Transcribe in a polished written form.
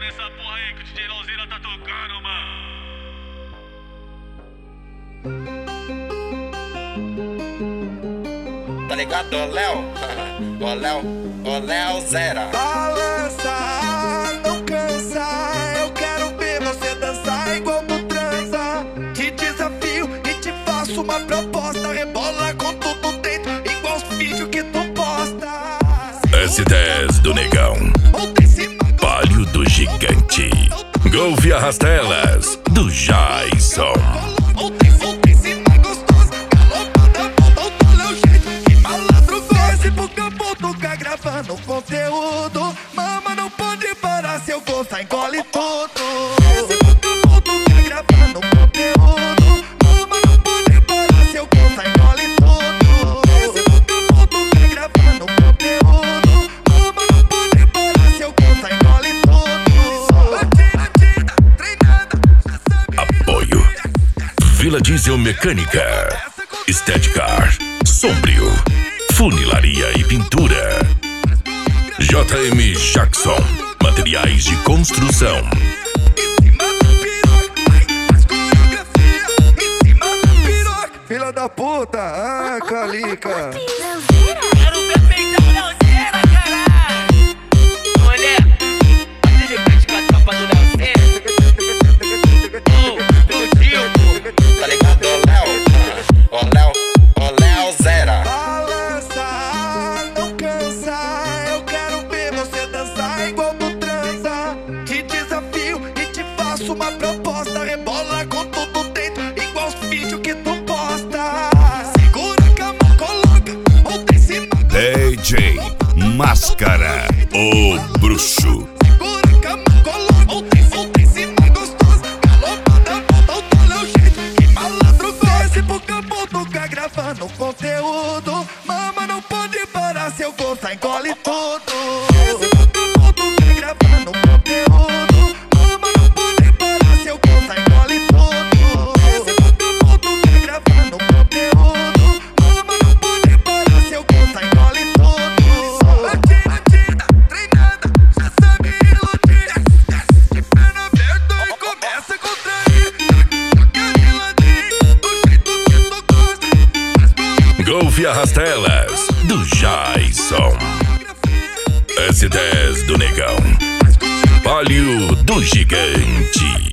essa porra aí que o DJ Lauzeira tá tocando, mano. Tá ligado, ô Léo? Ô Léo Zera. Balança, não cansa. Eu quero ver você dançar igual tu transa. Te desafio e te faço uma proposta. Rebola com tudo dentro, igual os vídeos que tu posta. S10 do Negão, Palio do Gigante, Golf e Arrastelas do Jason. Gravando conteúdo, mama não pode parar, se eu gostar engole tudo. Esse vagabundo tá gravando conteúdo, mama não pode parar, se eu gostar engole tudo. Esse vagabundo tá gravando conteúdo, mama não pode parar, se eu gostar engole tudo. Batida, treinada, já sabe. Apoio Vila Diesel Mecânica, Estética, Sombrio, Funilaria e Pintura, JM Jackson, Materiais de Construção. Filha da puta, Calica. Quero ver peitão Lauzeira, caralho. Mulher, pode de praticar a capa do Lauzeira. Do Dilco. Tá ligado, ô Léo Zera. Balança, não cansa. Eu quero ver você dançar igual tu transa. Te desafio e te faço uma proposta. Rebola com tudo dentro, igual os vídeos que tu posta. Segura que a mão coloca, ou desce DJ Máscara, o bruxo. segura que a mão coloca, ou desce mais gostosa. Galopada, volta o tolo é o jeito que malandro gosta. Esse vagabundo tá gravando conteúdo, mama não pode parar, se eu gostar engole tudo. Esse vagabundo tá gravando conteúdo, mama não pode parar, se eu gostar engole tudo. Esse vagabundo tá gravando conteúdo, mama não pode parar, se eu gostar engole tudo. Batida, treinada, já sabe iludir. De perna aberta e começa a contrair. Toca de ladinho, do jeito que tu gosta. Golf e Arrastelas do Jason. S10 do Negão, Palio do Gigante.